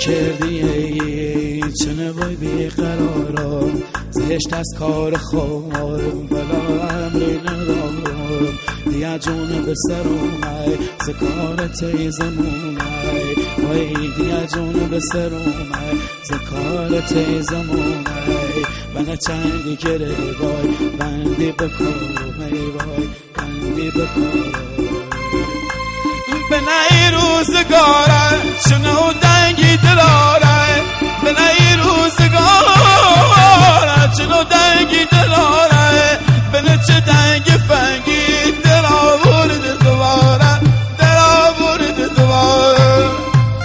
کردی چنه وای بیقرارم زشت از کار خورم بلا امری ندارم دیا جون به سر اومای زکار تیزمونای وای دیا جون به سر اومای زکار تیزمونای من چندی گره وای بندی بکارم ای وای بندی بکارم به نای روزگاره چنو دنگی دلاره به نای روزگاره چنو دنگی دلاره به نچه دنگی فنگی دل آورد دوباره دل آورد دوباره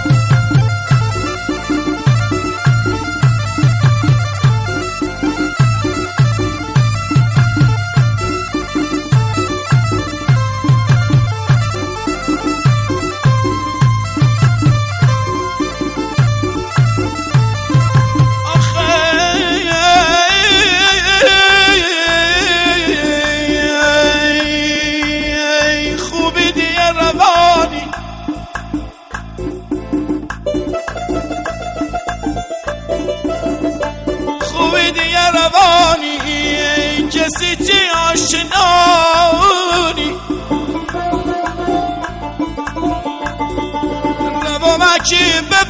کسی چی آشنانی روا مکی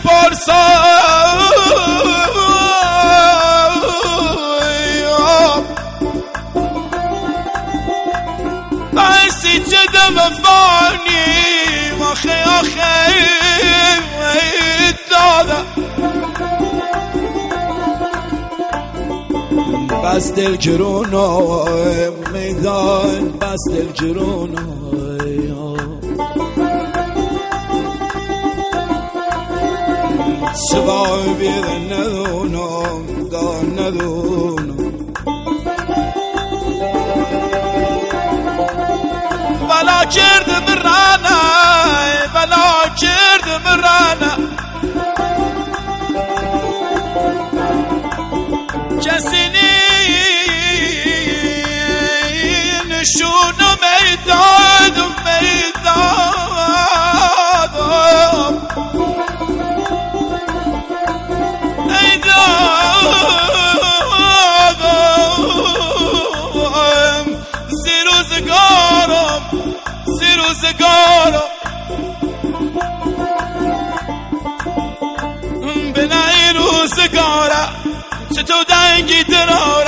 بپرسان بایستی چه دمفانی آخه آخه دادا بس دل گرونای میدان بس دل گرونای سوای بیده ندونم دان ندونم بلا کردم رانه بلا کردم رانه کسی نشونو میدادم زی روزگارم به نای روزگاره چطور دنگی دراره